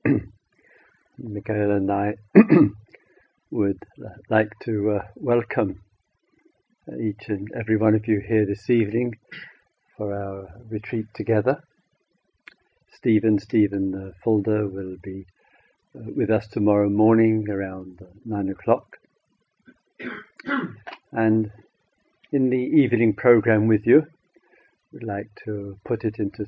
Mikhail and I would like to welcome each and every one of you here this evening for our retreat together. Stephen Fulder will be with us tomorrow morning around 9 o'clock. And in the evening program with you, we'd like to put it into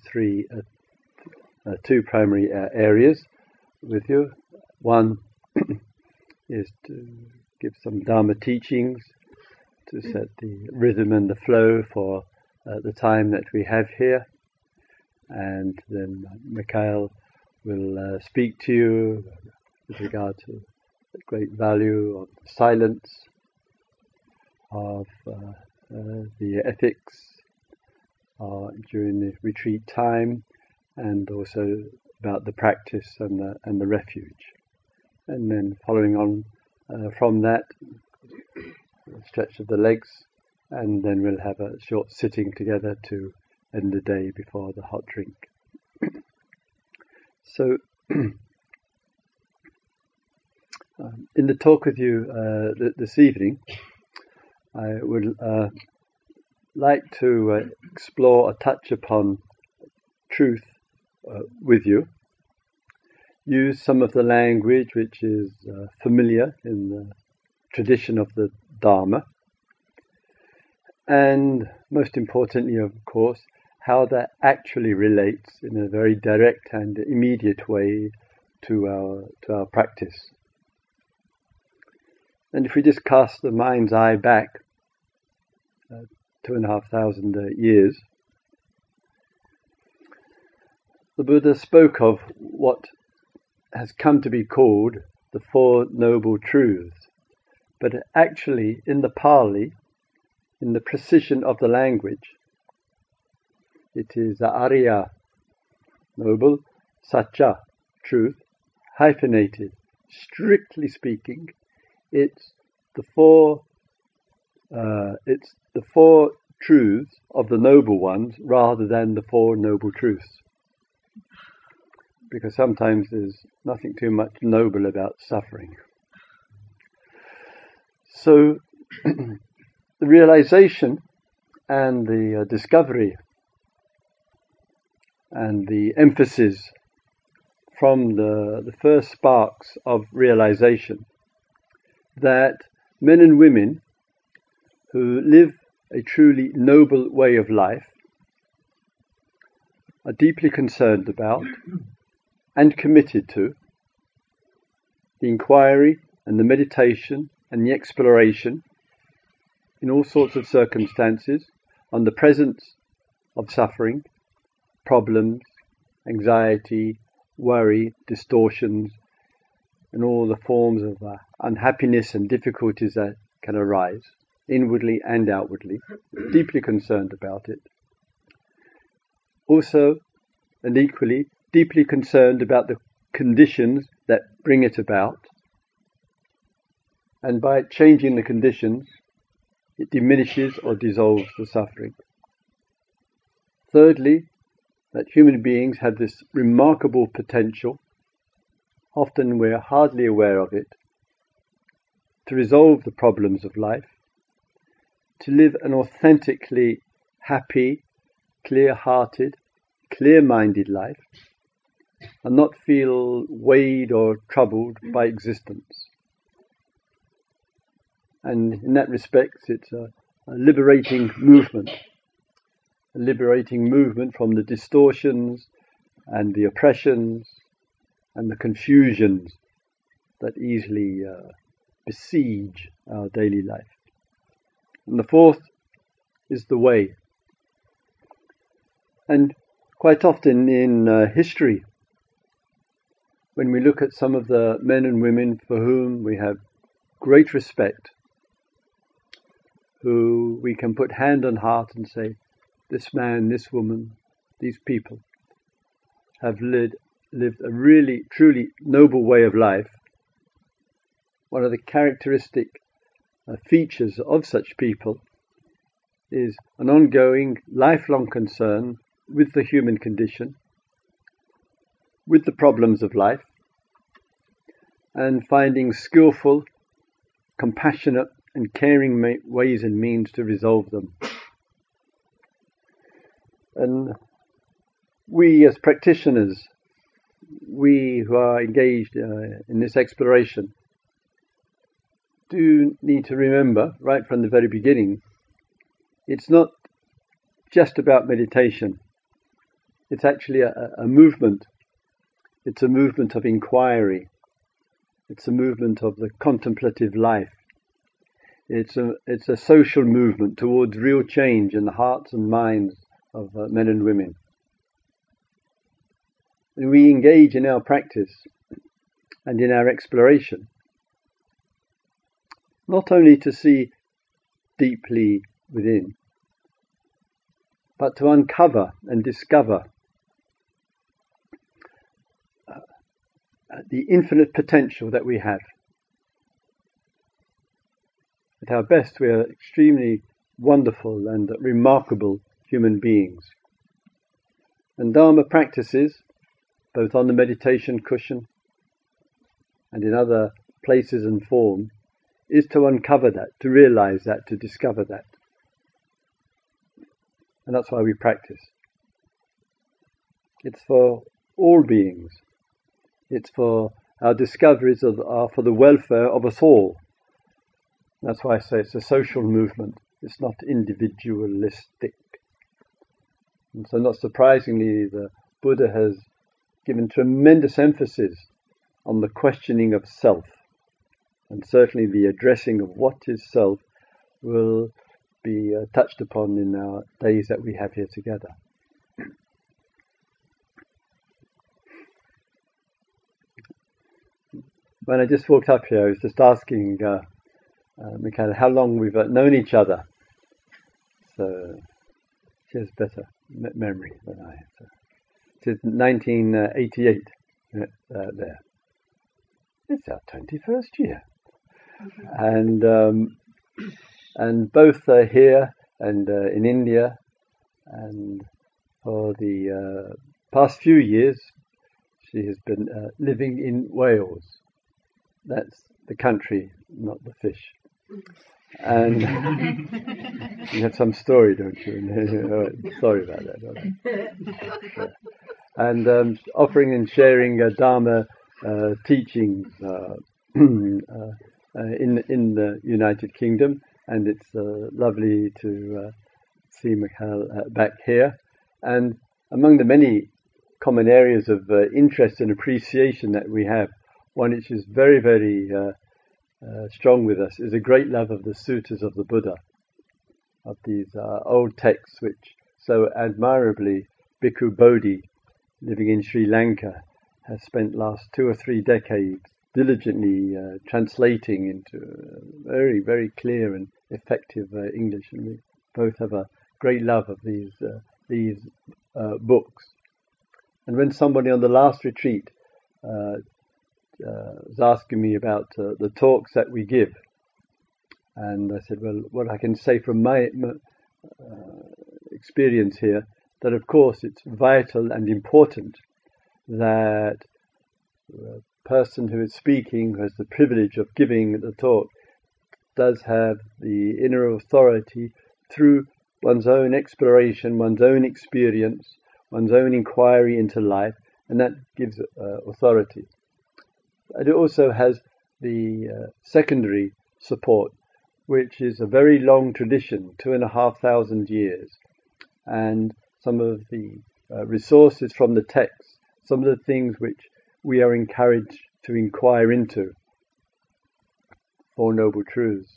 two primary areas with you. One is to give some Dharma teachings to set the rhythm and the flow for the time that we have here. And then Mikhail will speak to you with regard to the great value of silence, of the ethics during the retreat time, and also about the practice and the refuge. And then following on from that, a stretch of the legs, and then we'll have a short sitting together to end the day before the hot drink. So, in the talk with you this evening, I would like to explore or touch upon truth with you. Use some of the language which is familiar in the tradition of the Dharma, and most importantly, of course, how that actually relates in a very direct and immediate way to our practice. And if we just cast the mind's eye back 2,500 years, the Buddha spoke of what has come to be called the Four Noble Truths. But actually, in the Pali, in the precision of the language, it is Arya, noble, Satya, truth, hyphenated. Strictly speaking, it's the four truths of the noble ones rather than the Four Noble Truths. Because sometimes there's nothing too much noble about suffering. So the realization and the discovery and the emphasis from the first sparks of realization that men and women who live a truly noble way of life are deeply concerned about and committed to the inquiry and the meditation and the exploration in all sorts of circumstances on the presence of suffering, problems, anxiety, worry, distortions, and all the forms of unhappiness and difficulties that can arise, inwardly and outwardly, deeply concerned about it. Also, and equally, deeply concerned about the conditions that bring it about, and by changing the conditions, it diminishes or dissolves the suffering. Thirdly, that human beings have this remarkable potential, often we're hardly aware of it, to resolve the problems of life, to live an authentically happy, clear-hearted, clear-minded life, and not feel weighed or troubled by existence. And in that respect, it's a liberating movement from the distortions and the oppressions and the confusions that easily besiege our daily life. And the fourth is the way. And quite often in history, when we look at some of the men and women for whom we have great respect, who we can put hand on heart and say, this man, this woman, these people have lived a really, truly noble way of life. One of the characteristic features of such people is an ongoing, lifelong concern with the human condition, with the problems of life, and finding skillful, compassionate and caring ways and means to resolve them. And we as practitioners, we who are engaged in this exploration, do need to remember right from the very beginning, it's not just about meditation. It's actually a movement. It's a movement of inquiry. It's a movement of the contemplative life. It's a social movement towards real change in the hearts and minds of men and women. And we engage in our practice and in our exploration, not only to see deeply within, but to uncover and discover the infinite potential that we have. At our best, we are extremely wonderful and remarkable human beings. And Dharma practices, both on the meditation cushion and in other places and forms, is to uncover that, to realize that, to discover that. And that's why we practice. It's for all beings. It's for our discoveries are for the welfare of us all. That's why I say it's a social movement. It's not individualistic. And so not surprisingly, the Buddha has given tremendous emphasis on the questioning of self. And certainly the addressing of what is self will be touched upon in our days that we have here together. When I just walked up here, I was just asking Michaela how long we've known each other. So she has better memory than I. So it's 1988 there. It's our 21st year. And both here and in India, and for the past few years she has been living in Wales. That's the country, not the fish. And you have some story, don't you? Sorry about that. And offering and sharing Dharma teachings in the United Kingdom, and it's lovely to see Michael back here. And among the many common areas of interest and appreciation that we have, one which is very, very strong with us is a great love of the suttas of the Buddha, of these old texts which so admirably Bhikkhu Bodhi, living in Sri Lanka, has spent last 2 or 3 decades diligently translating into very, very clear and effective English. And we both have a great love of these books. And when somebody on the last retreat was asking me about the talks that we give, and I said, well, what I can say from my experience here, that of course it's vital and important that the person who is speaking, who has the privilege of giving the talk, does have the inner authority through one's own exploration, one's own experience, one's own inquiry into life, and that gives authority. And it also has the secondary support, which is a very long tradition, 2,500 years, and some of the resources from the text, some of the things which we are encouraged to inquire into. Four Noble Truths,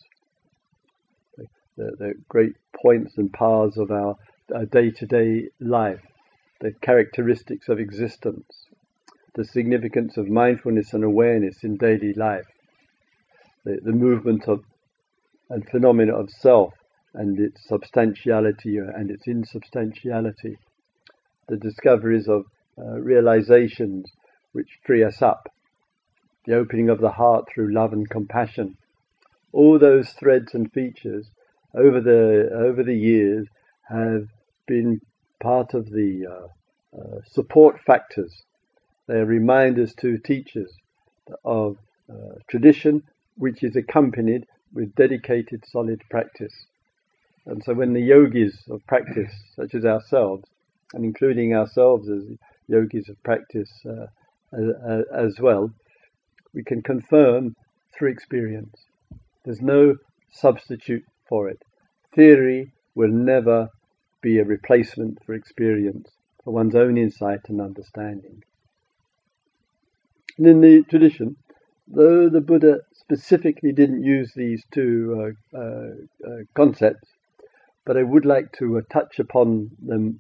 the great points and paths of our day-to-day life, the characteristics of existence, the significance of mindfulness and awareness in daily life, the movement of and phenomena of self and its substantiality and its insubstantiality, the discoveries of realizations which free us up, the opening of the heart through love and compassion. All those threads and features over the years have been part of the support factors. They are reminders to teachers of tradition which is accompanied with dedicated solid practice. And so when the yogis of practice, such as ourselves, and including ourselves as yogis of practice as well, we can confirm through experience. There's no substitute for it. Theory will never be a replacement for experience, for one's own insight and understanding. And in the tradition, though the Buddha specifically didn't use these two concepts, but I would like to touch upon them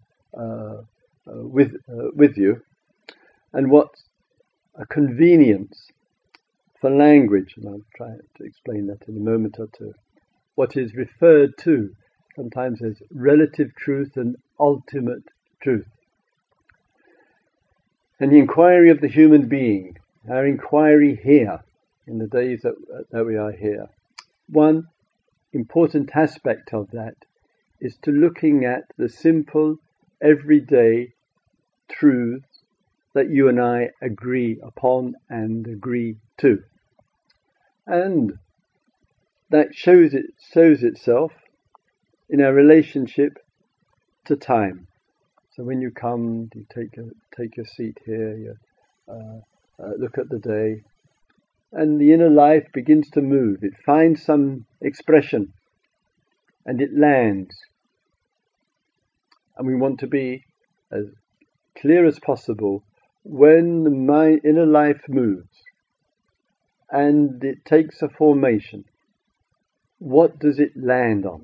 with you, and what's a convenience for language, and I'll try to explain that in a moment or two, what is referred to sometimes as relative truth and ultimate truth. And the inquiry of the human being, our inquiry here, in the days that we are here, one important aspect of that is to looking at the simple, everyday truths that you and I agree upon and agree to. And that shows itself in our relationship to time. So when you come, you take your seat here, you look at the day, and the inner life begins to move. It finds some expression, and it lands. And we want to be as clear as possible when the inner life moves and it takes a formation. What does it land on?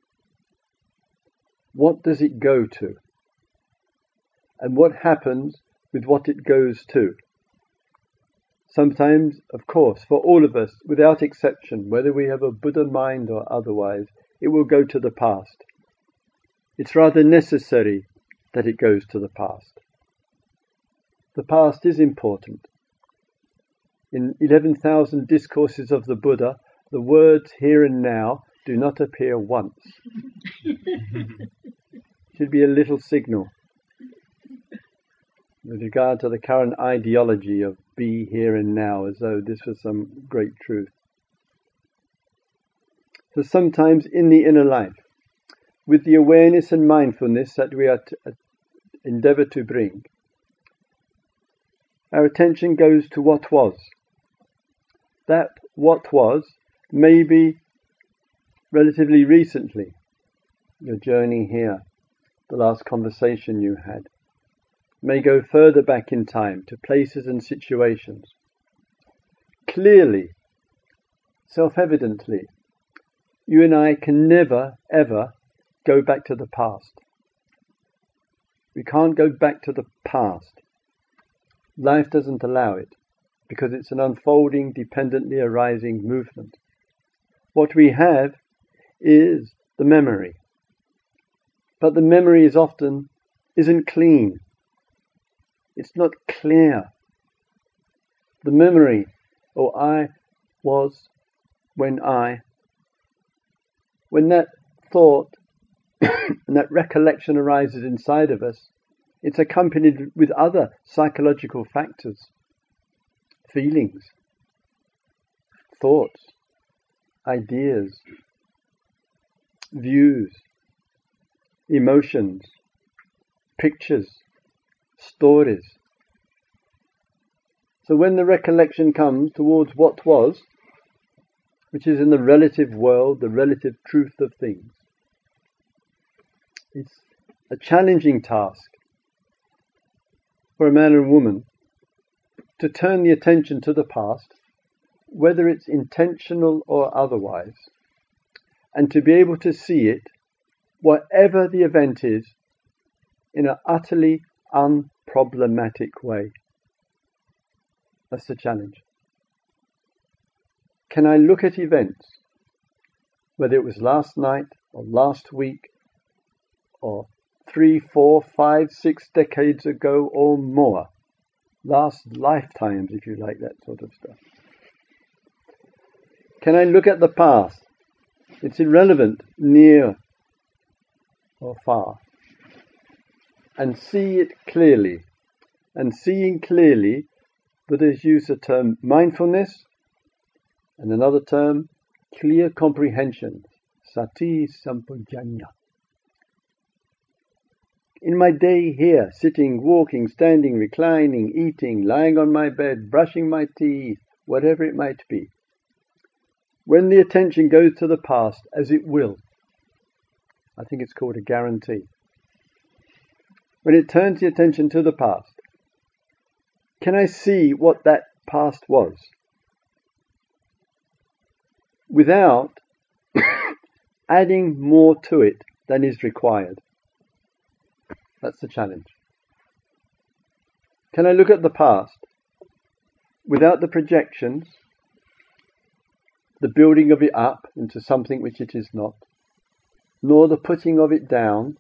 What does it go to? And what happens with what it goes to? Sometimes, of course, for all of us, without exception, whether we have a Buddha mind or otherwise, it will go to the past. It's rather necessary that it goes to the past. The past is important. In 11,000 discourses of the Buddha, the words here and now do not appear once. Should be a little signal with regard to the current ideology of be here and now, as though this was some great truth. So sometimes in the inner life, with the awareness and mindfulness that we are to endeavor to bring, our attention goes to what was. That what was may be relatively recently, your journey here, the last conversation you had, may go further back in time to places and situations. Clearly, self-evidently, you and I can never, ever go back to the past. We can't go back to the past. Life doesn't allow it, because it's an unfolding, dependently arising movement. What we have is the memory. But the memory isn't clean. It's not clear. The memory, I was when that thought and that recollection arises inside of us, it's accompanied with other psychological factors, feelings, thoughts, ideas, views, emotions, pictures, stories. So when the recollection comes towards what was, which is in the relative world, the relative truth of things, it's a challenging task for a man and woman to turn the attention to the past, whether it's intentional or otherwise, and to be able to see it, whatever the event is, in an utterly unproblematic way. That's the challenge. Can I look at events, whether it was last night or last week or 3, 4, 5, 6 decades ago or more, last lifetimes, if you like, that sort of stuff. Can I look at the past? It's irrelevant, near or far, and see it clearly. And seeing clearly, Buddha's used the term mindfulness And another term, clear comprehension, sati sampajanya. In my day here, sitting, walking, standing, reclining, eating, lying on my bed, brushing my teeth, whatever it might be, when the attention goes to the past, as it will, I think it's called a guarantee. When it turns the attention to the past, can I see what that past was without adding more to it than is required? That's the challenge. Can I look at the past without the projections, the building of it up into something which it is not, nor the putting of it down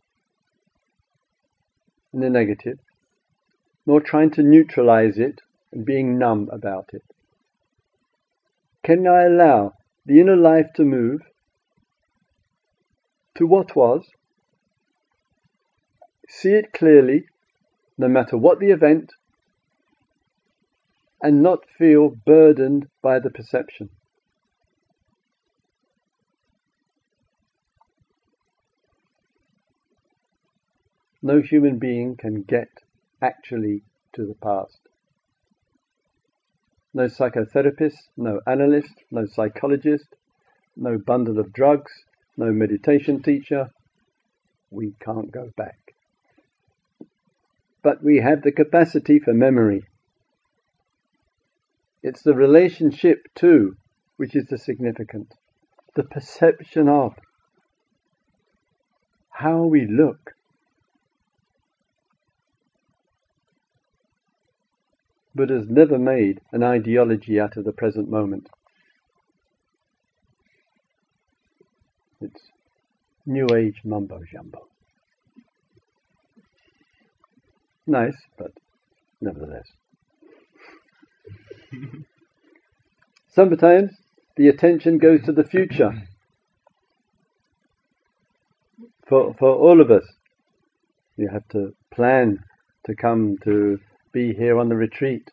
in the negative, nor trying to neutralize it and being numb about it? Can I allow the inner life to move to what was, see it clearly, no matter what the event, and not feel burdened by the perception? No human being can get actually to the past. No psychotherapist, no analyst, no psychologist, no bundle of drugs, no meditation teacher. We can't go back. But we have the capacity for memory. It's the relationship to which is the significant. The perception of how we look. Buddha's never made an ideology out of the present moment. It's New Age mumbo jumbo. Nice, but nevertheless. Sometimes the attention goes to the future. For all of us, you have to plan to come to be here on the retreat.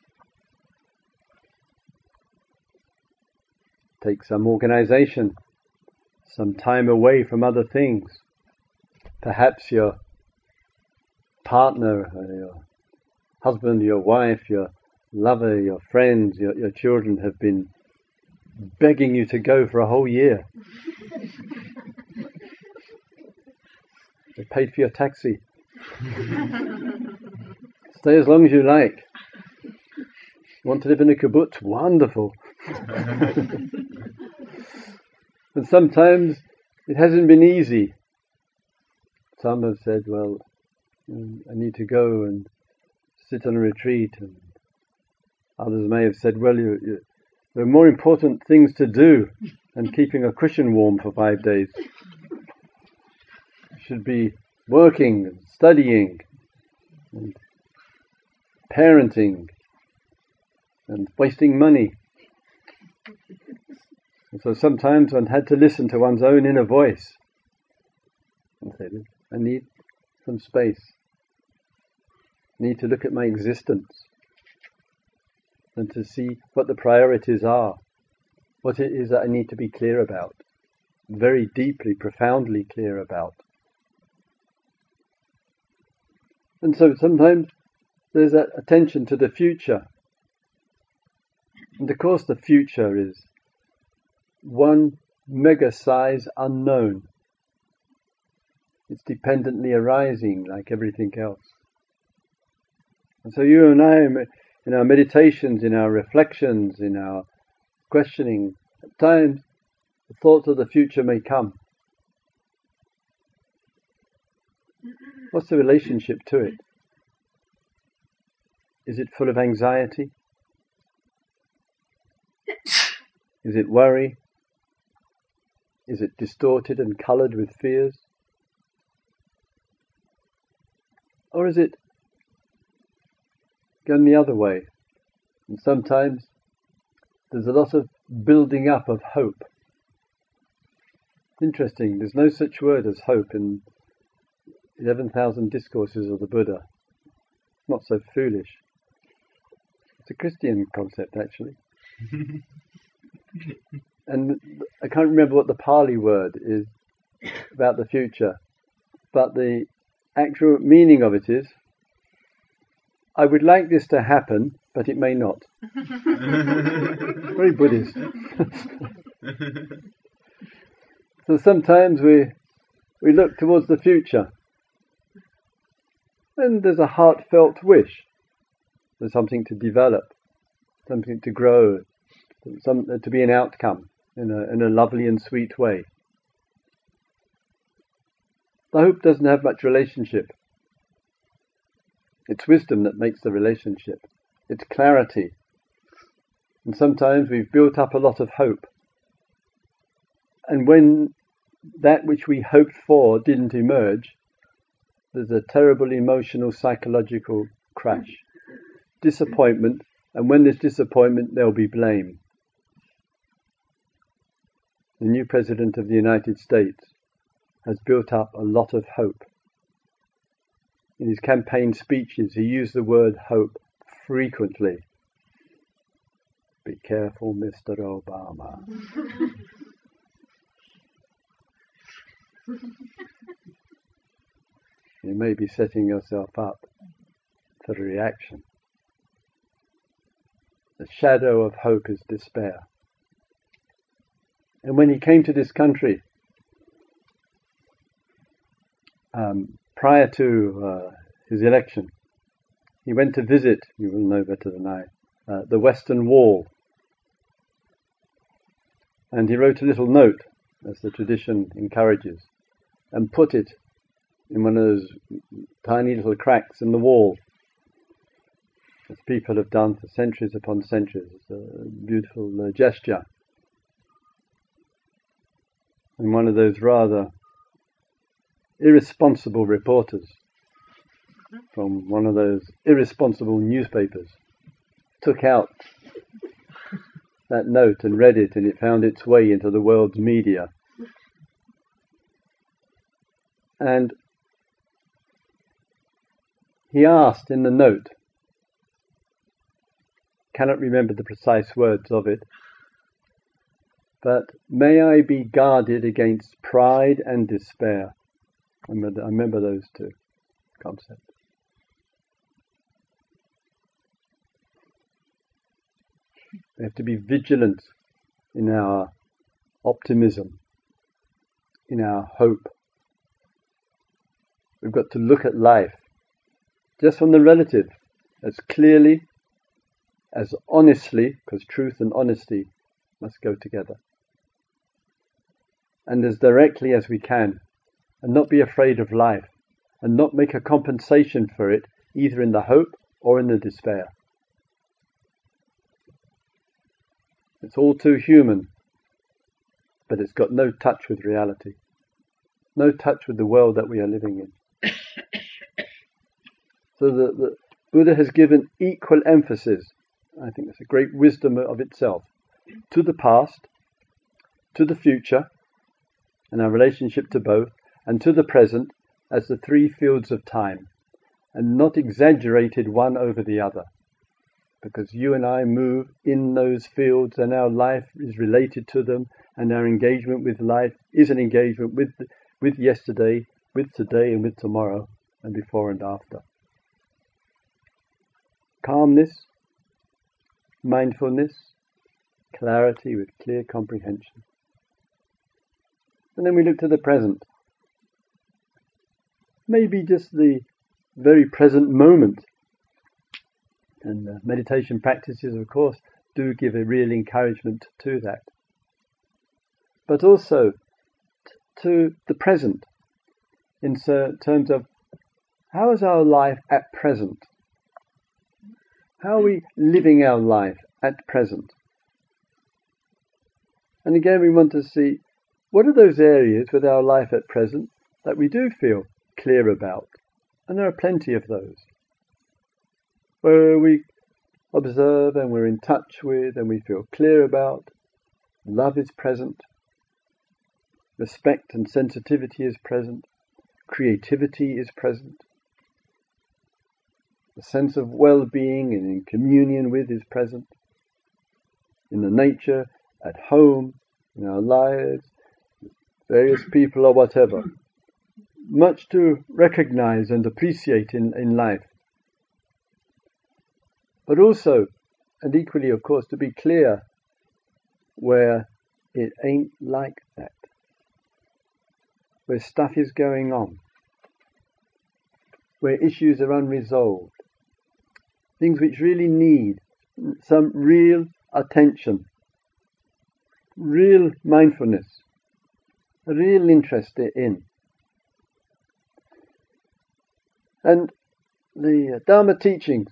Take some organization, some time away from other things. Perhaps your partner, your husband, your wife, your lover, your friends, your children have been begging you to go for a whole year. They paid for your taxi. Stay as long as you like. Want to live in a kibbutz? Wonderful. And sometimes it hasn't been easy. Some have said, well, I need to go and sit on a retreat. And others may have said, well, there are more important things to do than keeping a cushion warm for 5 days. You should be working and studying and parenting and wasting money. And so sometimes one had to listen to one's own inner voice and say, I need some space. I need to look at my existence and to see what the priorities are, what it is that I need to be clear about, very deeply, profoundly clear about. And so sometimes there's that attention to the future. And of course the future is one mega size unknown. It's dependently arising like everything else. And so you and I, in our meditations, in our reflections, in our questioning, at times the thoughts of the future may come. What's the relationship to it? Is it full of anxiety? Is it worry? Is it distorted and coloured with fears? Or is it going the other way? And sometimes there's a lot of building up of hope. Interesting, there's no such word as hope in 11,000 discourses of the Buddha. Not so foolish. It's a Christian concept, actually. And I can't remember what the Pali word is about the future, but the actual meaning of it is, I would like this to happen, but it may not. Very Buddhist. So sometimes we look towards the future, and there's a heartfelt wish. There's something to develop, something to grow, to be an outcome in a lovely and sweet way. The hope doesn't have much relationship. It's wisdom that makes the relationship. It's clarity. And sometimes we've built up a lot of hope. And when that which we hoped for didn't emerge, there's a terrible emotional, psychological crash. Disappointment. And when there's disappointment, there'll be blame. The new President of the United States has built up a lot of hope. In his campaign speeches, he used the word hope frequently. Be careful, Mr. Obama. You may be setting yourself up for a reaction. The shadow of hope is despair. And when he came to this country, prior to his election, he went to visit, you will know better than I, the Western Wall. And he wrote a little note, as the tradition encourages, and put it in one of those tiny little cracks in the wall, as people have done for centuries upon centuries. It's a beautiful gesture. And one of those rather irresponsible reporters from one of those irresponsible newspapers took out that note and read it, and it found its way into the world's media. And he asked in the note, cannot remember the precise words of it, but may I be guarded against pride and despair. I remember those two concepts. We have to be vigilant in our optimism, in our hope. We've got to look at life just from the relative, as clearly, as honestly, because truth and honesty must go together, and as directly as we can, and not be afraid of life, and not make a compensation for it, either in the hope or in the despair. It's all too human, but it's got no touch with reality, no touch with the world that we are living in. So the Buddha has given equal emphasis, I think it's a great wisdom of itself, to the past, to the future, and our relationship to both, and to the present as the three fields of time, and not exaggerated one over the other. Because you and I move in those fields, and our life is related to them, and our engagement with life is an engagement with yesterday, with today, and with tomorrow, and before and after. Calmness, mindfulness, clarity with clear comprehension. And then we look to the present. Maybe just the very present moment. And meditation practices, of course, do give a real encouragement to that. But also to the present, in terms of how is our life at present? How are we living our life at present? And again, we want to see what are those areas with our life at present that we do feel clear about. And there are plenty of those, where we observe and we're in touch with and we feel clear about. Love is present. Respect and sensitivity is present. Creativity is present. The sense of well-being and in communion with is present. In the nature at home, in our lives, various people or whatever. Much to recognize and appreciate in life. But also, and equally of course, to be clear where it ain't like that. Where stuff is going on. Where issues are unresolved. Things which really need some real attention. Real mindfulness. A real interest in. And the Dharma teachings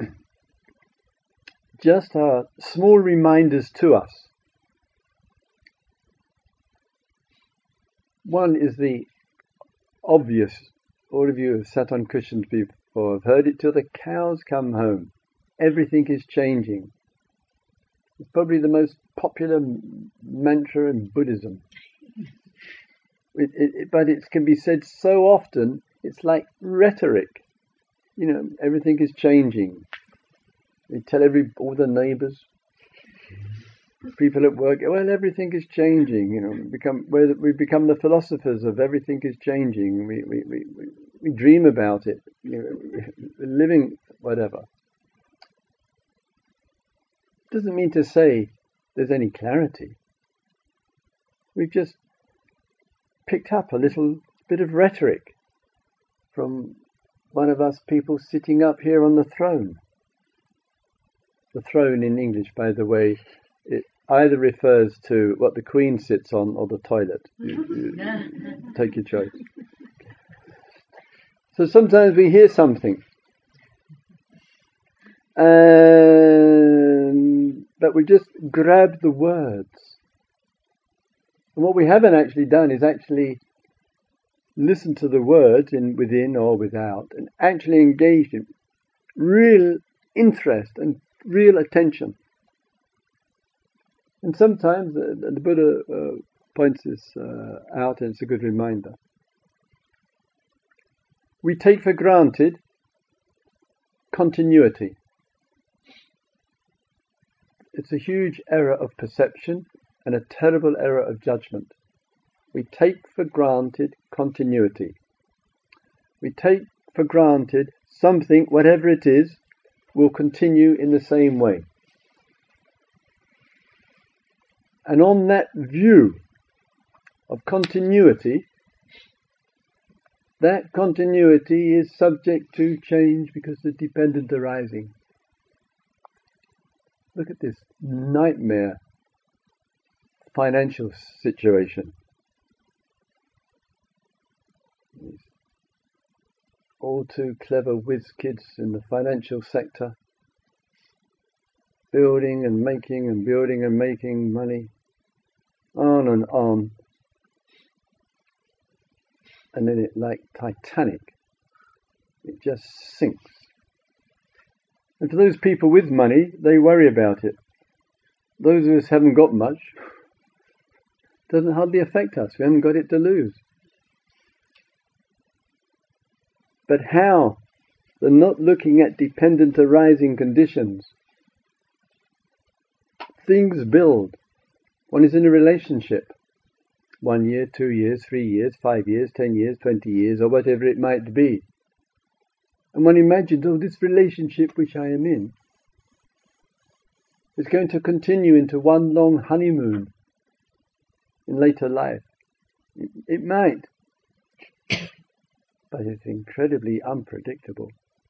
just are small reminders to us. One is the obvious. All of you have sat on cushions before, have heard it till the cows come home. Everything is changing. It's probably the most popular mantra in Buddhism. But it can be said so often, it's like rhetoric. You know, everything is changing. We tell all the neighbours, people at work, well, everything is changing. You know, we become the philosophers of everything is changing. We dream about it. You know, we're living whatever. Doesn't mean to say there's any clarity. We've just picked up a little bit of rhetoric from one of us people sitting up here on the throne. The throne in English, by the way, it either refers to what the Queen sits on or the toilet. You take your choice. So sometimes we hear something, but we just grab the words. And what we haven't actually done is actually listen to the words within or without, and actually engage in real interest and real attention. And sometimes the Buddha points this out, and it's a good reminder. We take for granted continuity. It's a huge error of perception and a terrible error of judgment. We take for granted continuity. We take for granted something, whatever it is, will continue in the same way. And on that view of continuity, that continuity is subject to change because of dependent arising. Look at this nightmare financial situation. These all too clever whiz kids in the financial sector, building and making money, on and on. And then it, like Titanic, it just sinks. And for those people with money, they worry about it. Those of us who haven't got much, doesn't hardly affect us. We haven't got it to lose. But how? They're not looking at dependent arising conditions. Things build. One is in a relationship. 1 year, 2 years, 3 years, 5 years, 10 years, 20 years, or whatever it might be. And one imagines, this relationship which I am in is going to continue into one long honeymoon in later life. It might, but it's incredibly unpredictable.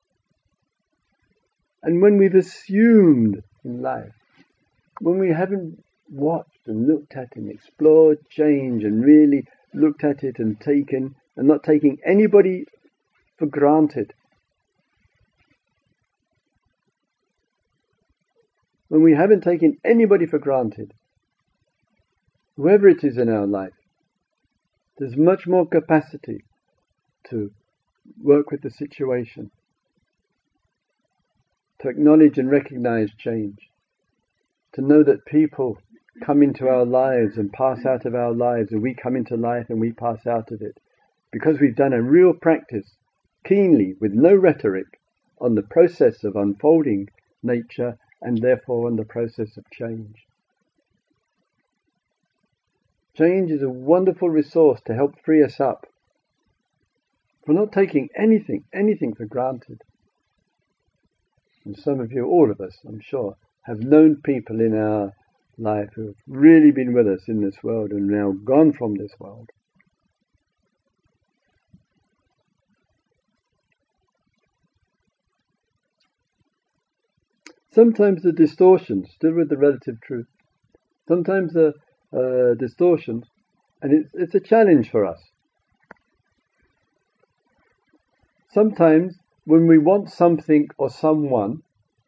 And when we've assumed in life, when we haven't watched and looked at and explored change and really looked at it and not taking anybody for granted, when we haven't taken anybody for granted, whoever it is in our life, there's much more capacity to work with the situation, to acknowledge and recognize change, to know that people come into our lives and pass out of our lives, and we come into life and we pass out of it, because we've done a real practice, keenly, with no rhetoric, on the process of unfolding nature and therefore on the process of change. Change is a wonderful resource to help free us up. We're not taking anything for granted. And some of you, all of us, I'm sure, have known people in our life who have really been with us in this world and now gone from this world. Sometimes the distortions, still with the relative truth, sometimes the distortions, and it's a challenge for us. Sometimes when we want something or someone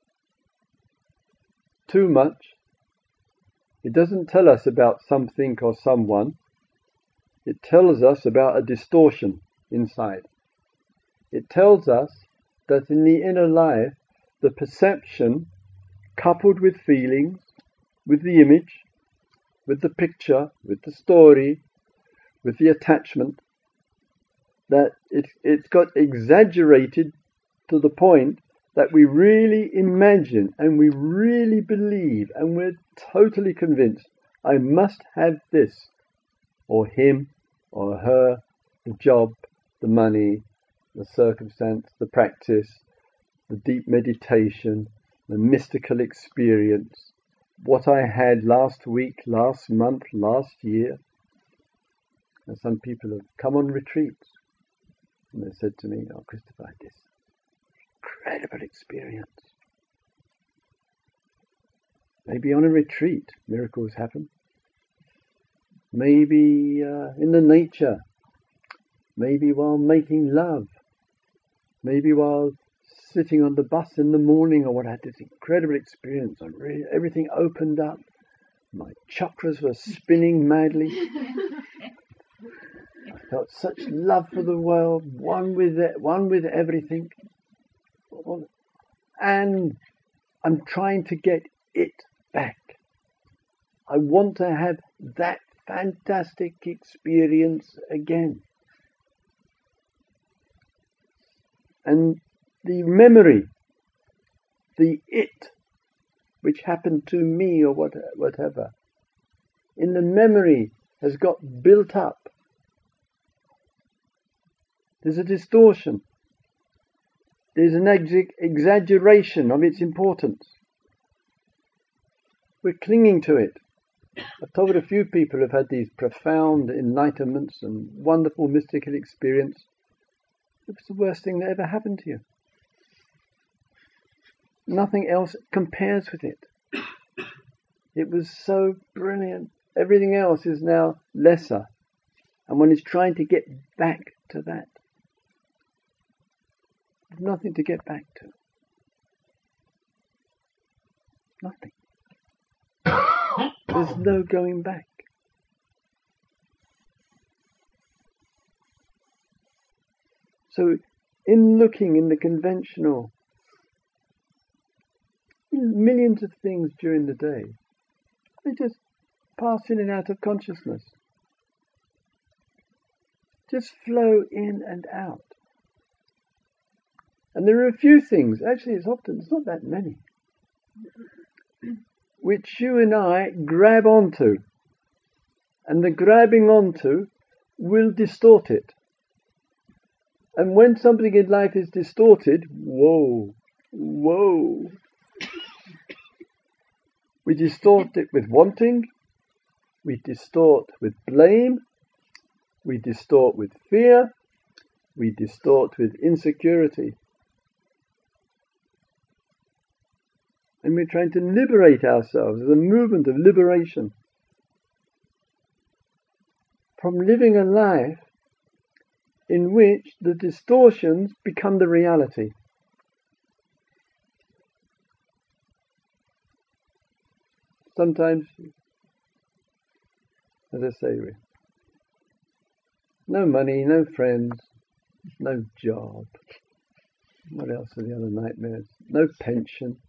too much, it doesn't tell us about something or someone, it tells us about a distortion inside. It tells us that in the inner life, the perception coupled with feelings, with the image, with the picture, with the story, with the attachment, that it's got exaggerated to the point that we really imagine and we really believe and we're totally convinced, I must have this, or him, or her, the job, the money, the circumstance, the practice, the deep meditation, the mystical experience, what I had last week, last month, last year. And some people have come on retreats and they said to me, oh, Christopher, I had this incredible experience. Maybe on a retreat, miracles happen. Maybe in the nature. Maybe while making love. Maybe while sitting on the bus in the morning, or what. I had this incredible experience. Everything opened up. My chakras were spinning madly. I felt such love for the world, one with everything. And I'm trying to get it back. I want to have that fantastic experience again. And the memory, the it, which happened to me or whatever, in the memory has got built up. There's a distortion. There's an exaggeration of its importance. We're clinging to it. I've told a few people who've had these profound enlightenments and wonderful mystical experience. It was the worst thing that ever happened to you. Nothing else compares with it. It was so brilliant. Everything else is now lesser. And one is trying to get back to that. There's nothing to get back to. Nothing. There's no going back. So, in looking in the conventional, millions of things during the day, they just pass in and out of consciousness. Just flow in and out. And there are a few things, actually it's not that many, which you and I grab onto. And the grabbing onto will distort it. And when something in life is distorted, whoa. We distort it with wanting, we distort with blame, we distort with fear, we distort with insecurity. And we're trying to liberate ourselves, the movement of liberation, from living a life in which the distortions become the reality. Sometimes, as I say, no money, no friends, no job. What else are the other nightmares? No pension.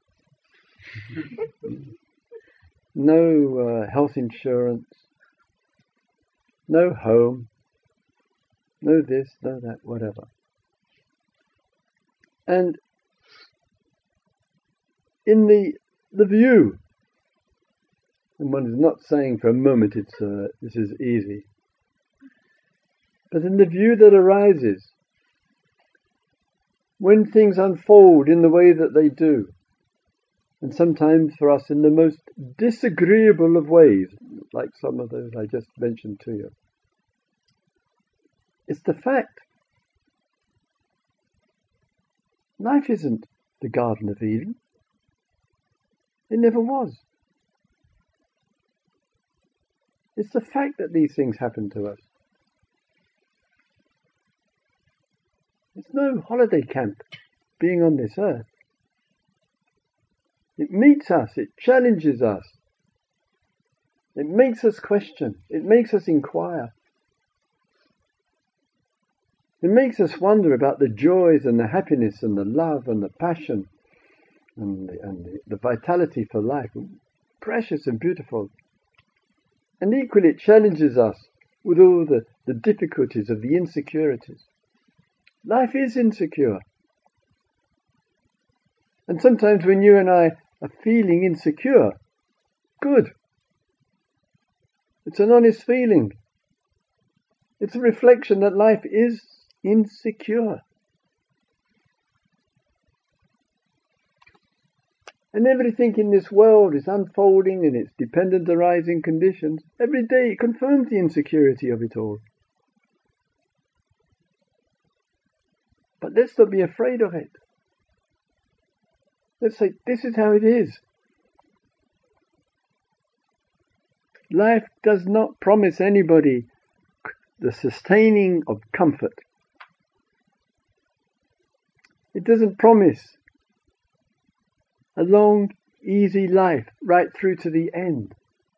No health insurance. No home. No this, no that, whatever. And in the view And one is not saying for a moment this is easy. But in the view that arises, when things unfold in the way that they do, and sometimes for us in the most disagreeable of ways, like some of those I just mentioned to you, it's the fact. Life isn't the Garden of Eden. It never was. It's the fact that these things happen to us. It's no holiday camp being on this earth. It meets us, it challenges us. It makes us question, it makes us inquire. It makes us wonder about the joys and the happiness and the love and the passion and the vitality for life. Precious and beautiful. And equally it challenges us with all the difficulties of the insecurities. Life is insecure. And sometimes when you and I are feeling insecure, good. It's an honest feeling. It's a reflection that life is insecure. And everything in this world is unfolding in its dependent arising conditions. Every day it confirms the insecurity of it all. But let's not be afraid of it. Let's say, this is how it is. Life does not promise anybody the sustaining of comfort. It doesn't promise a long, easy life right through to the end.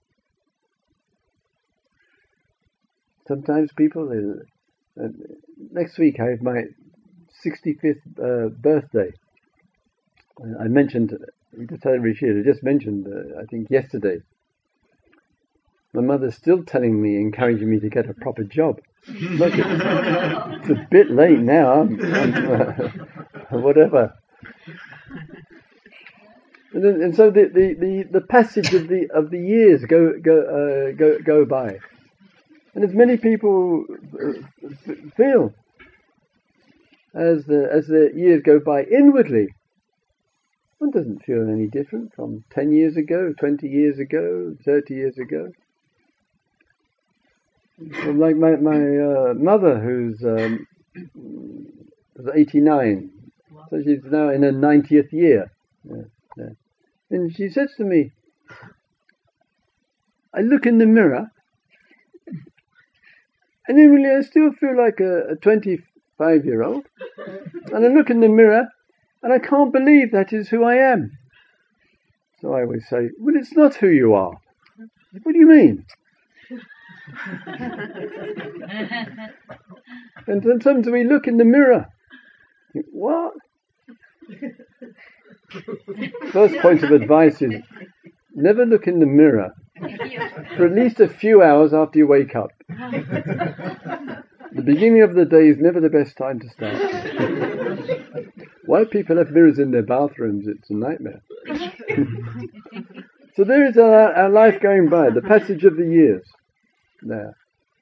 Sometimes people, next week I have my 65th birthday. I mentioned, I just mentioned, I think yesterday, my mother's still telling me, encouraging me to get a proper job. Look, it's a bit late now, whatever. And so the passage of the years go by, and as many people feel as the years go by inwardly, one doesn't feel any different from 10 years ago, 20 years ago, 30 years ago. So like my mother, who's 89, so she's now in her 90th year. Yeah. And she says to me, I look in the mirror, and then really I still feel like a 25-year-old. And I look in the mirror, and I can't believe that is who I am. So I always say, well, it's not who you are. What do you mean? And sometimes we look in the mirror. Think, what? First point of advice is never look in the mirror for at least a few hours after you wake up. The beginning of the day is never the best time to start. Why people have mirrors in their bathrooms, it's a nightmare. So there is our life going by, the passage of the years there.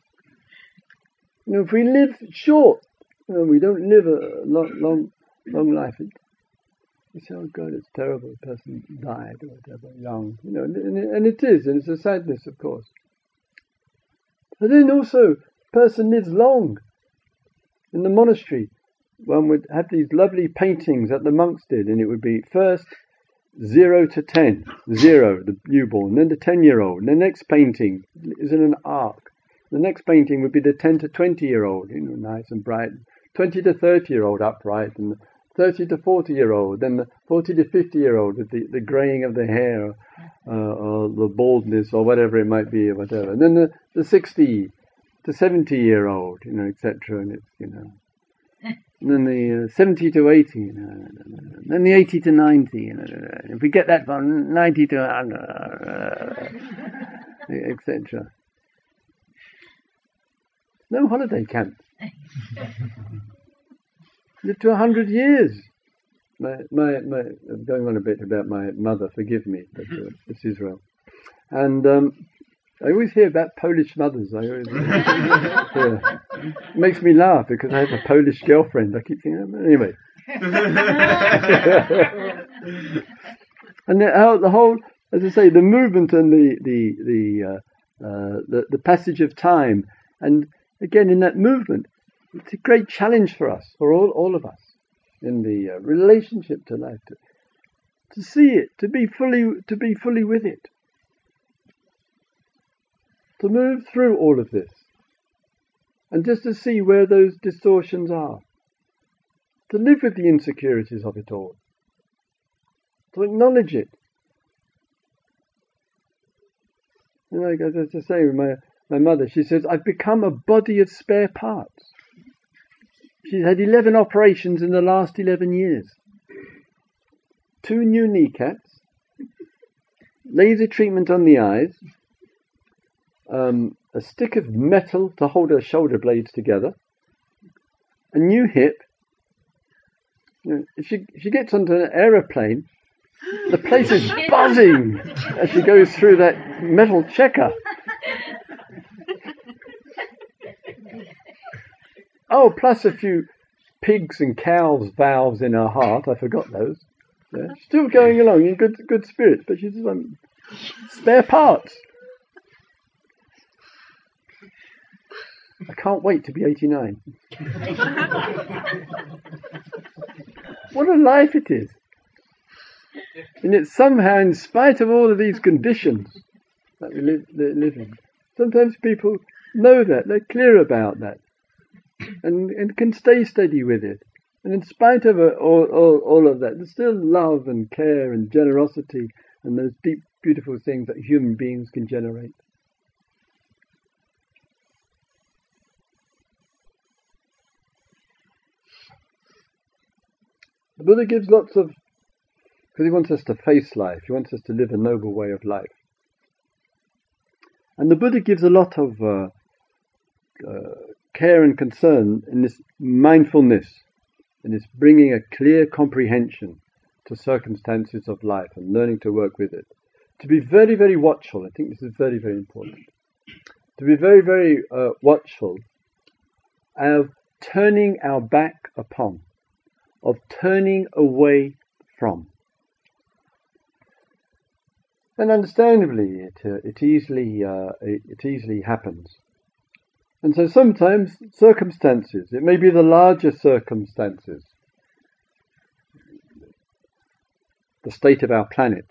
If we live short, we don't live a long life. You say, oh God, it's terrible, the person died or whatever, young. And it is, and it's a sadness, of course. But then also, person lives long. In the monastery, one would have these lovely paintings that the monks did, and it would be first 0 to 10, 0, the newborn, then the 10-year-old, and the next painting is in an arc. The next painting would be the 10 to 20-year-old, nice and bright, 20 to 30-year-old upright, and the 30 to 40-year-old, then the 40 to 50-year-old with the greying of the hair, or the baldness, or whatever it might be, or whatever. And then the 60 to 70-year-old, etc. And it's, and then the 70 to 80, and then the 80 to 90. If we get that from 90 to 100, etc. No holiday camp. Live to 100 years. I'm going on a bit about my mother. Forgive me, but it's Israel. And I always hear about Polish mothers. I always hear. It makes me laugh because I have a Polish girlfriend. I keep thinking, anyway. And the whole, as I say, the movement and the passage of time, and again in that movement, it's a great challenge for us, for all of us, in the relationship to life, to see it, to be fully with it, to move through all of this, and just to see where those distortions are, to live with the insecurities of it all, to acknowledge it. You know, as I say, with my mother, she says, I've become a body of spare parts. She's had 11 operations in the last 11 years. 2 new kneecaps, laser treatment on the eyes, a stick of metal to hold her shoulder blades together, a new hip. You know, if she gets onto an aeroplane, the place is buzzing as she goes through that metal checker. Oh, plus a few pigs and cows valves in her heart. I forgot those. Yeah. Still going along in good spirits, but she's spare parts. I can't wait to be 89. What a life it is. And it's somehow, in spite of all of these conditions that we live in, sometimes people know that, they're clear about that, and can stay steady with it. And in spite of all of that, there's still love and care and generosity and those deep, beautiful things that human beings can generate. The Buddha gives lots of, because he wants us to face life, he wants us to live a noble way of life. And the Buddha gives a lot of care and concern in this mindfulness, in this bringing a clear comprehension to circumstances of life and learning to work with it. To be very, very watchful. I think this is very, very important. To be very, very watchful of turning our back upon, of turning away from. And understandably, it easily happens. And so sometimes circumstances, it may be the larger circumstances, the state of our planet,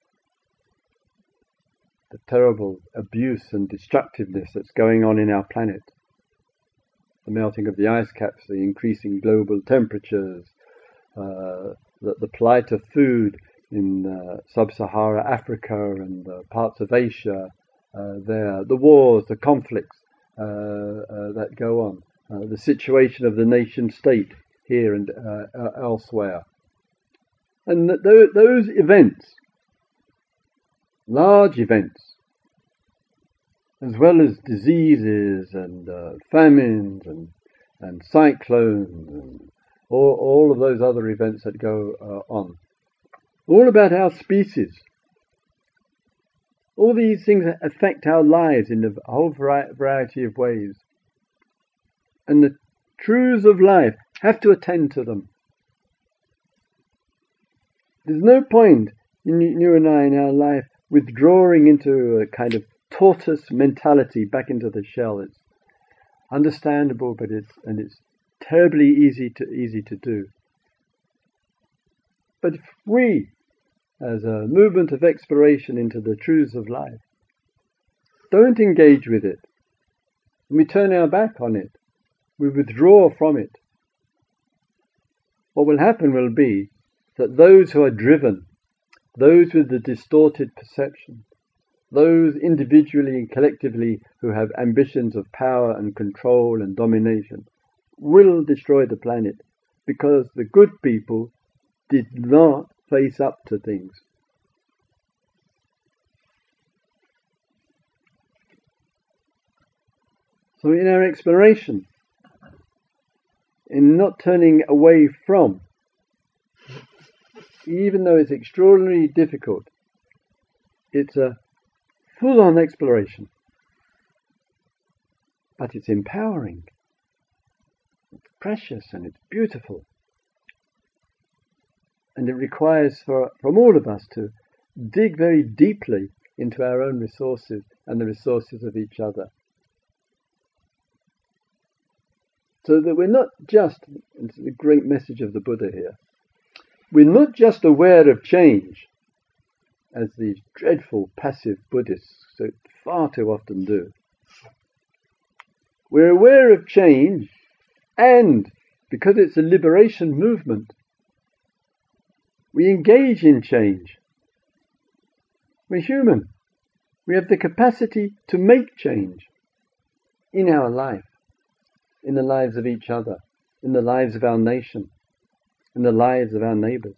the terrible abuse and destructiveness that's going on in our planet, the melting of the ice caps, the increasing global temperatures, the plight of food in sub-Saharan Africa and parts of Asia, the wars, the conflicts that go on, the situation of the nation state here and elsewhere. And those events, large events, as well as diseases and famines and cyclones and all of those other events that go on, all about our species. All these things affect our lives in a whole variety of ways. And the truths of life have to attend to them. There's no point in you and I in our life withdrawing into a kind of tortoise mentality back into the shell. It's understandable, but it's terribly easy to do. But if we, as a movement of exploration into the truths of life, don't engage with it, and we turn our back on it, we withdraw from it, what will happen will be that those who are driven, those with the distorted perception, those individually and collectively who have ambitions of power and control and domination, will destroy the planet, because the good people did not face up to things. So in our exploration, in not turning away from, even though it's extraordinarily difficult, it's a full-on exploration. But it's empowering. It's precious and it's beautiful. And it requires from all of us to dig very deeply into our own resources and the resources of each other. So that we're not just, and it's the great message of the Buddha here, we're not just aware of change, as these dreadful passive Buddhists so far too often do. We're aware of change, and because it's a liberation movement, we engage in change. We're human. We have the capacity to make change in our life, in the lives of each other, in the lives of our nation, in the lives of our neighbours.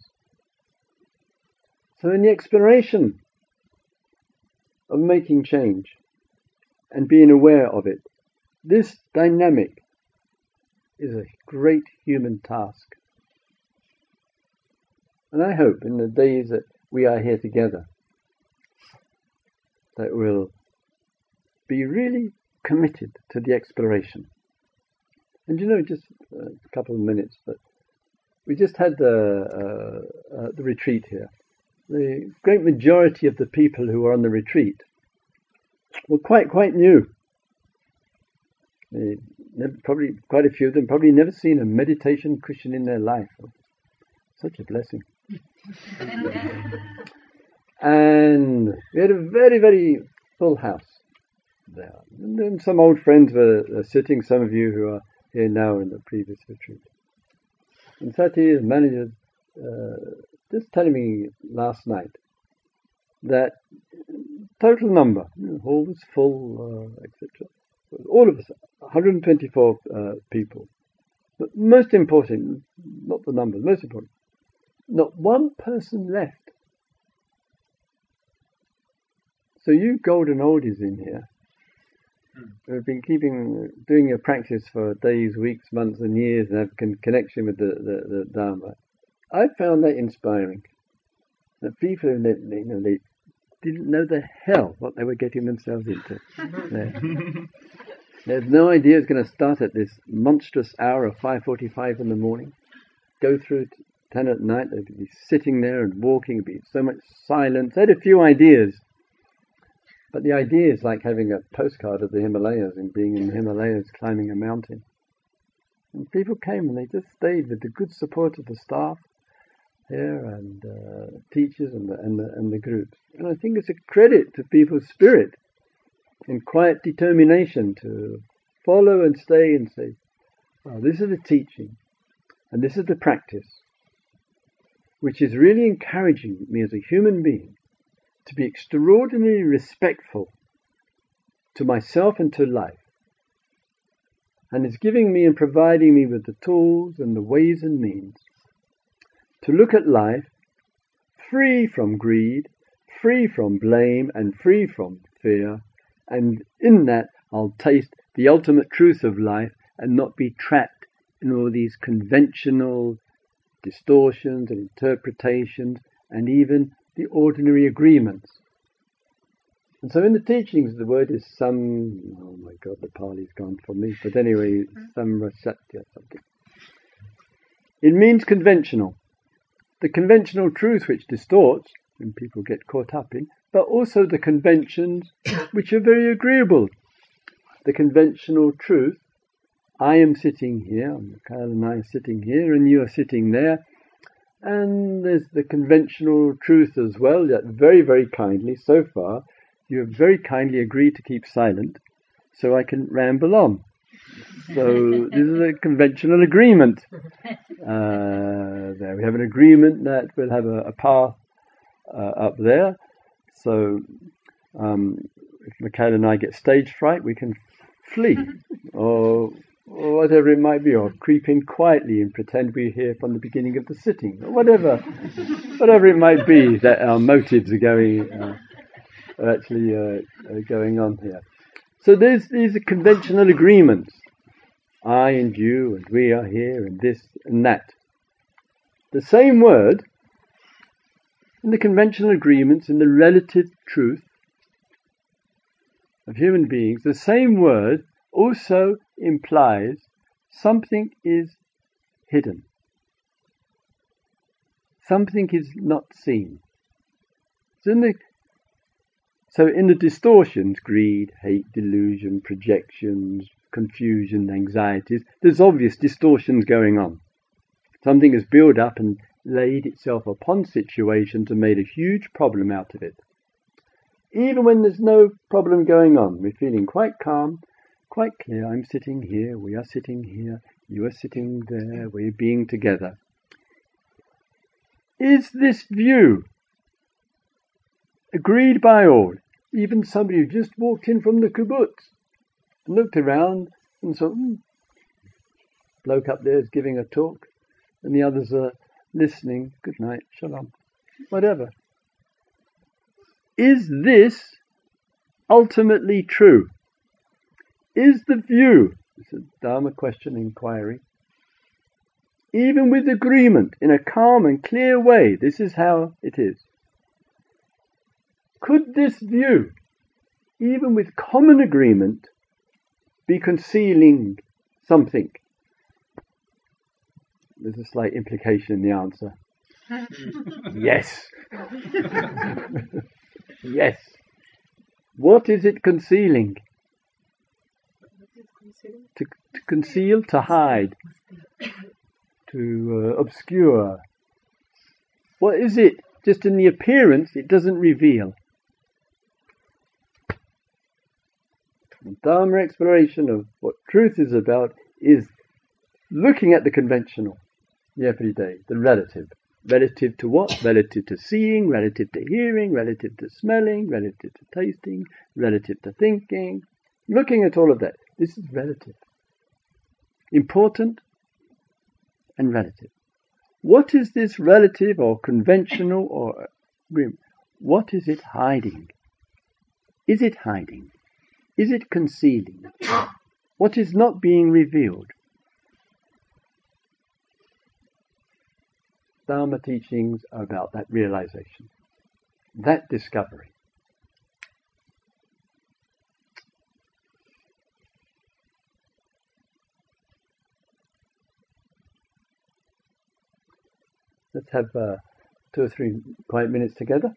So in the exploration of making change and being aware of it, this dynamic is a great human task. And I hope in the days that we are here together that we'll be really committed to the exploration. And just a couple of minutes, but we just had the retreat here. The great majority of the people who were on the retreat were quite new. Probably quite a few of them probably never seen a meditation cushion in their life. Such a blessing. And we had a very, very full house there. And then some old friends were sitting, some of you who are here now in the previous retreat. And Sati, the manager, just telling me last night that total number, the hall was full, etc. All of us, 124 people. But most important, not the numbers, most important, not one person left. So you golden oldies in here, who have been doing your practice for days, weeks, months and years and have connection with the Dharma, I found that inspiring. That people who they didn't know the hell what they were getting themselves into. They had no idea it was going to start at this monstrous hour of 5:45 in the morning, go through 10 at night. They'd be sitting there and walking, there'd be so much silence. They had a few ideas, but the idea is like having a postcard of the Himalayas and being in the Himalayas climbing a mountain. And people came and they just stayed with the good support of the staff here and teachers and the groups. And I think it's a credit to people's spirit and quiet determination to follow and stay and say, oh, this is the teaching and this is the practice, which is really encouraging me as a human being to be extraordinarily respectful to myself and to life. And it's giving me and providing me with the tools and the ways and means to look at life free from greed, free from blame, and free from fear. And in that, I'll taste the ultimate truth of life and not be trapped in all these conventional distortions and interpretations and even the ordinary agreements. And so in the teachings, the word is oh my God, the Pali's gone for me, but anyway, samrasatya something. It means conventional. The conventional truth which distorts, and people get caught up in, but also the conventions which are very agreeable. The conventional truth, I am sitting here, Mikhail and I are sitting here, and you are sitting there, and there's the conventional truth as well, that very, very kindly, so far, you have very kindly agreed to keep silent, so I can ramble on. So this is a conventional agreement. There we have an agreement that we'll have a path up there. So if Mikhail and I get stage fright, we can flee, or whatever it might be, or creep in quietly and pretend we're here from the beginning of the sitting, or whatever it might be that our motives are going on here. So these are conventional agreements. I and you and we are here and this and that. The same word in the conventional agreements in the relative truth of human beings, the same word also implies something is hidden. Something is not seen. So in the distortions, greed, hate, delusion, projections, confusion, anxieties, there's obvious distortions going on. Something has built up and laid itself upon situations and made a huge problem out of it. Even when there's no problem going on, we're feeling quite calm, quite clear. I'm sitting here, we are sitting here, you are sitting there, we're being together. Is this view agreed by all? Even somebody who just walked in from the kibbutz and looked around and thought, bloke up there is giving a talk and the others are listening. Good night, shalom, whatever. Is this ultimately true? Is the view, it's a Dharma question, inquiry, even with agreement in a calm and clear way, this is how it is. Could this view, even with common agreement, be concealing something? There's a slight implication in the answer. Yes. Yes. What is it concealing? To conceal, to hide, to obscure. What is it? Just in the appearance, it doesn't reveal. The Dharma exploration of what truth is about is looking at the conventional, the everyday, the relative. Relative to what? Relative to seeing, relative to hearing, relative to smelling, relative to tasting, relative to thinking. Looking at all of that. This is relative. Important and relative. What is this relative or conventional or grim? What is it hiding? Is it hiding? Is it concealing? What is not being revealed? Dharma teachings are about that realization, that discovery. Let's have 2 or 3 quiet minutes together.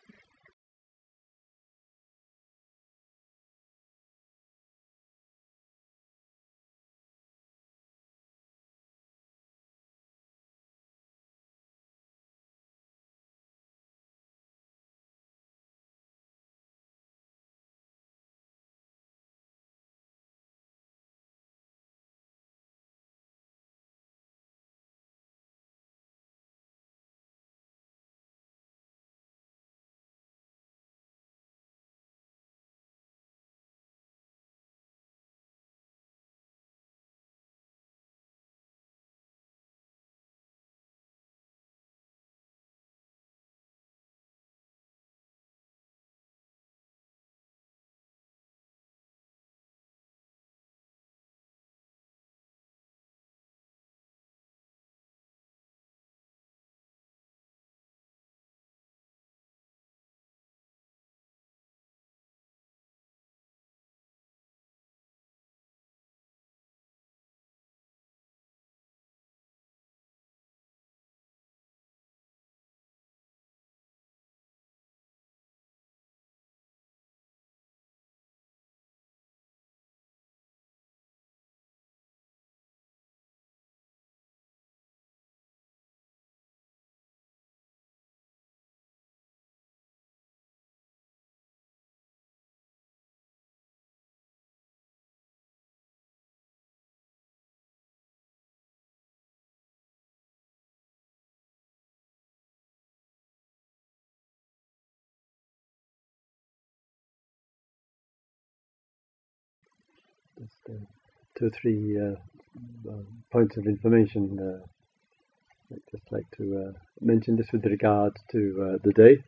Just 2 or 3 points of information. I'd just like to mention this with regard to the day.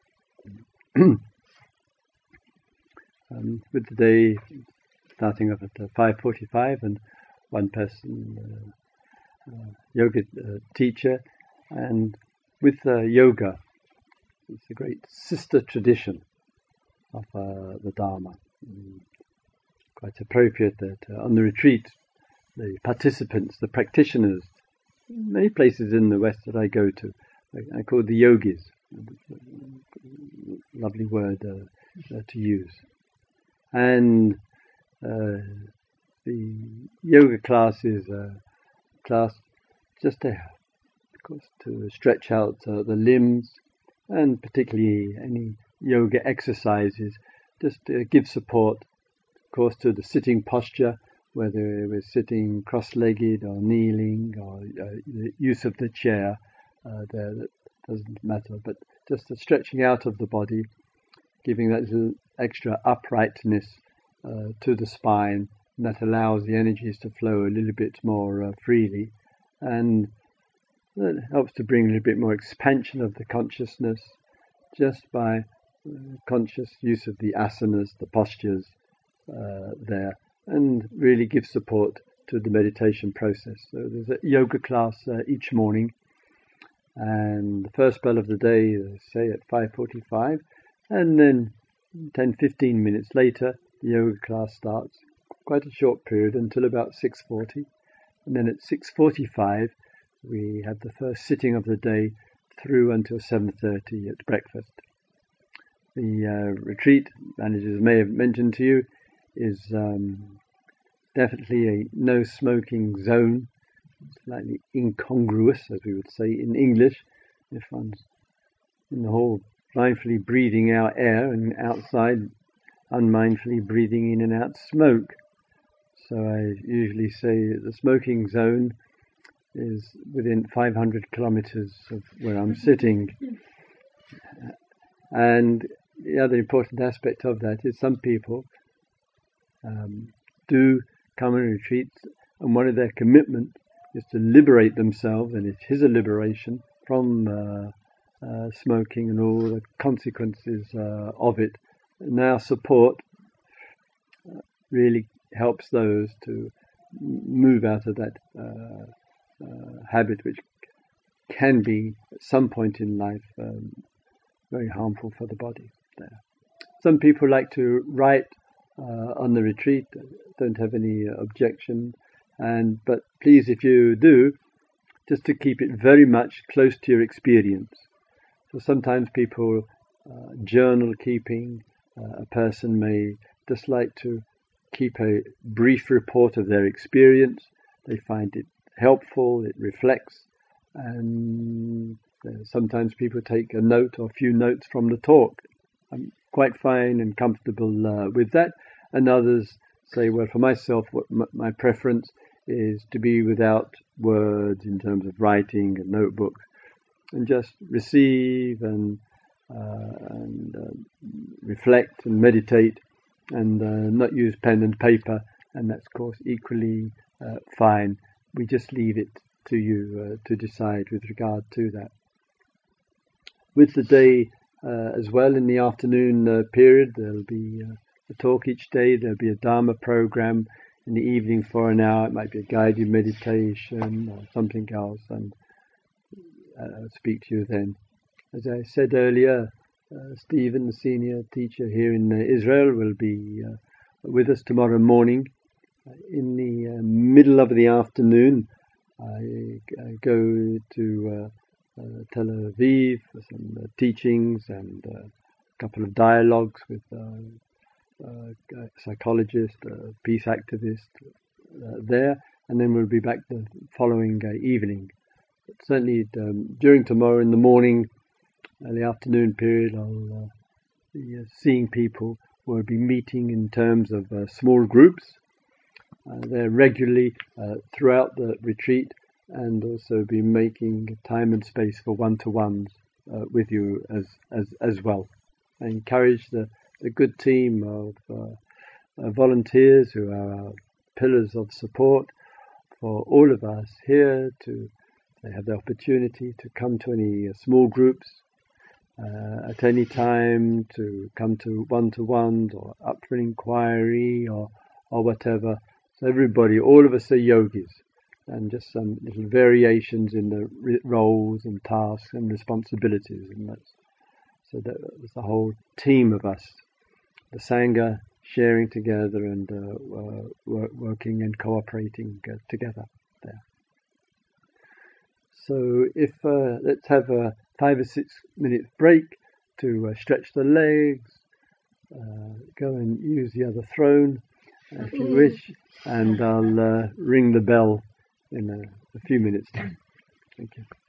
With the day starting off at 5:45, and one person, yoga teacher, and with yoga, it's a great sister tradition of the Dharma. quite appropriate that on the retreat, the participants, the practitioners, many places in the West that I go to, I call the yogis. Lovely word to use. And the yoga class is a class just to, of course, to stretch out the limbs, and particularly any yoga exercises, just to give support, of course, to the sitting posture, whether we're sitting cross-legged or kneeling, or the use of the chair. That doesn't matter, but just the stretching out of the body, giving that little extra uprightness to the spine, and that allows the energies to flow a little bit more freely, and that helps to bring a little bit more expansion of the consciousness just by conscious use of the asanas, the postures there, and really give support to the meditation process. So there's a yoga class each morning, and the first bell of the day, say at 5:45, and then 10-15 minutes later the yoga class starts, quite a short period until about 6:40, and then at 6:45 we have the first sitting of the day through until 7:30 at breakfast. The retreat, managers may have mentioned to you, is definitely a no smoking zone, slightly incongruous, as we would say in English, if one's in the hall mindfully breathing out air and outside unmindfully breathing in and out smoke. So I usually say the smoking zone is within 500 kilometers of where I'm sitting. And the other important aspect of that is some people do come and retreat, and one of their commitment is to liberate themselves, and it is a liberation from smoking and all the consequences of it. And our support really helps those to move out of that habit, which can be at some point in life very harmful for the body there. Some people like to write on the retreat, don't have any objection, but please, if you do, just to keep it very much close to your experience. So sometimes people journal keeping, a person may just like to keep a brief report of their experience. They find it helpful, it reflects, and sometimes people take a note or a few notes from the talk. I'm quite fine and comfortable with that. And others say, well, for myself, what my preference is to be without words in terms of writing and notebooks, and just receive and reflect and meditate, and not use pen and paper, and that's of course equally fine. We just leave it to you to decide with regard to that. With the day as well, in the afternoon period, there'll be a talk each day. There'll be a Dharma program in the evening for an hour. It might be a guided meditation or something else, and I'll speak to you then. As I said earlier, Stephen, the senior teacher here in Israel, will be with us tomorrow morning. In the middle of the afternoon, I go to Tel Aviv for some teachings and a couple of dialogues with a psychologist, a peace activist there, and then we'll be back the following evening. But certainly during tomorrow in the morning, the afternoon period, I'll be seeing people. We'll be meeting in terms of small groups. They're regularly throughout the retreat, and also be making time and space for one-to-ones with you as well. I encourage the good team of volunteers who are our pillars of support for all of us here to have the opportunity to come to any small groups at any time, to come to one-to-ones or up for an inquiry or whatever. So everybody, all of us are yogis, and just some little variations in the roles and tasks and responsibilities, and that's so that was the whole team of us. The Sangha sharing together and working and cooperating together there. So if let's have a 5 or 6 minute break to stretch the legs, go and use the other throne if you wish, and I'll ring the bell in a few minutes time. Thank you.